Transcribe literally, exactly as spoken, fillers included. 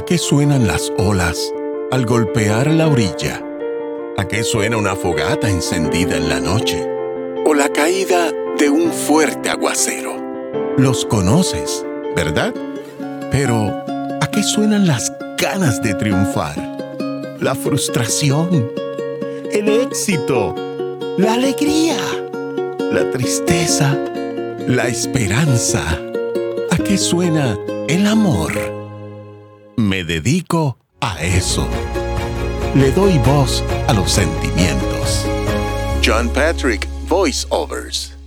¿A qué suenan las olas al golpear la orilla? ¿A qué suena una fogata encendida en la noche? ¿O la caída de un fuerte aguacero? Los conoces, ¿verdad? Pero, ¿a qué suenan las ganas de triunfar? La frustración, el éxito, la alegría, la tristeza, la esperanza. ¿A qué suena el amor? Me dedico a eso. Le doy voz a los sentimientos. John Patrick Voice Overs.